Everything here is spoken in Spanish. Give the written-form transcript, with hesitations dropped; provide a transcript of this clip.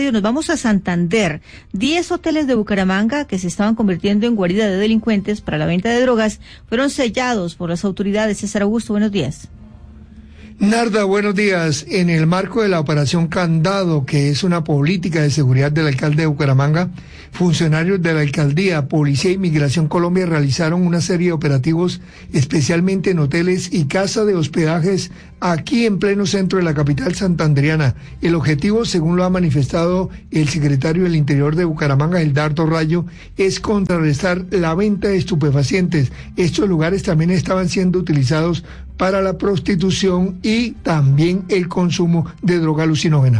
Nos vamos a Santander. 10 hoteles de Bucaramanga que se estaban convirtiendo en guarida de delincuentes para la venta de drogas fueron sellados por las autoridades. César Augusto, buenos días. Narda, buenos días. En el marco de la Operación Candado, que es una política de seguridad del alcalde de Bucaramanga, funcionarios de la alcaldía, Policía y Migración Colombia realizaron una serie de operativos, especialmente en hoteles y casas de hospedajes aquí en pleno centro de la capital santandereana. El objetivo, según lo ha manifestado el secretario del Interior de Bucaramanga, Gildardo Rayo, es contrarrestar la venta de estupefacientes. Estos lugares también estaban siendo utilizados para la prostitución y también el consumo de droga alucinógena.